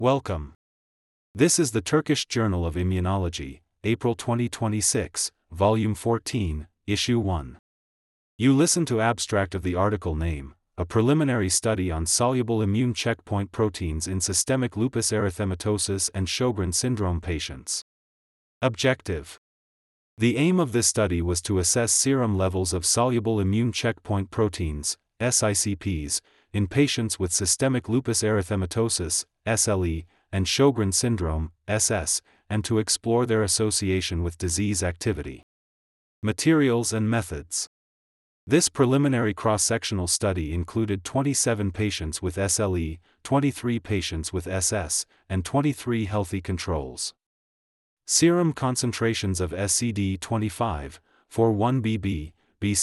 Welcome. This is the Turkish Journal of Immunology, April 2026, Volume 14, Issue 1. You listen to abstract of the article name, a preliminary study on soluble immune checkpoint proteins in systemic lupus erythematosus and Sjögren's syndrome patients. Objective. The aim of this study was to assess serum levels of soluble immune checkpoint proteins, SICPs, in patients with systemic lupus erythematosus, SLE, and Sjögren's syndrome, SS, and to explore their association with disease activity. Materials and methods. This preliminary cross-sectional study included 27 patients with SLE, 23 patients with SS, and 23 healthy controls. Serum concentrations of SCD25, 41BB,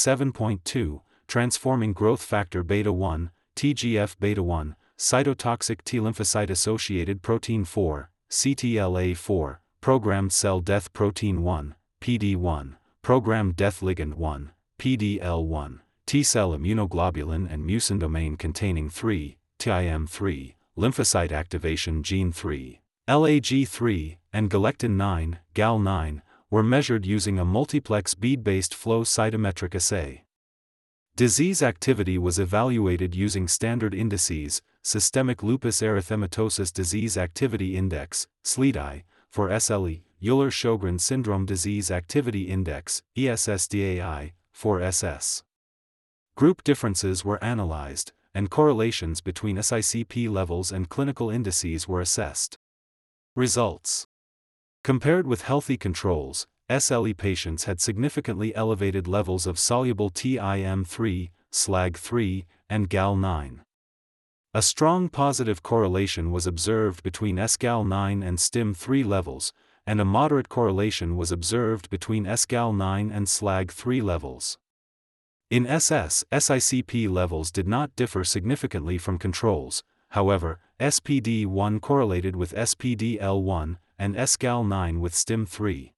B7.2, transforming growth factor beta-1, TGF-beta-1, cytotoxic T lymphocyte-associated protein 4, CTLA-4, programmed cell death protein 1, PD-1, programmed death ligand 1, PDL1, T-cell immunoglobulin and mucin domain containing 3, TIM3, lymphocyte activation gene 3, LAG3, and galectin-9, GAL9, were measured using a multiplex bead-based flow cytometric assay. Disease activity was evaluated using standard indices, Systemic Lupus Erythematosus Disease Activity Index, SLEDAI, for SLE, Euler-Sjögren's Syndrome Disease Activity Index, ESSDAI, for SS. Group differences were analyzed, and correlations between SICP levels and clinical indices were assessed. Results. Compared with healthy controls, SLE patients had significantly elevated levels of soluble TIM3, SLAG3, and GAL9. A strong positive correlation was observed between SGAL9 and STIM3 levels, and a moderate correlation was observed between SGAL9 and SLAG3 levels. In SS, SICP levels did not differ significantly from controls, however, SPD1 correlated with SPDL1, and SGAL9 with STIM3.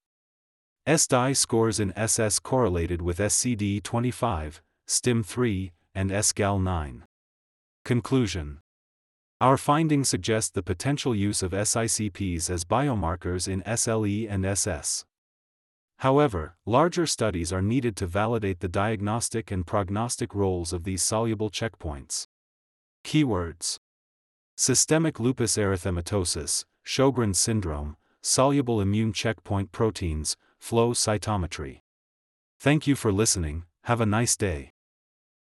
SDI scores in SS correlated with SCD25, STIM3, and SGAL9. Conclusion. Our findings suggest the potential use of SICPs as biomarkers in SLE and SS. However, larger studies are needed to validate the diagnostic and prognostic roles of these soluble checkpoints. Keywords. Systemic lupus erythematosus, Sjögren's syndrome, soluble immune checkpoint proteins, flow cytometry. Thank you for listening, have a nice day.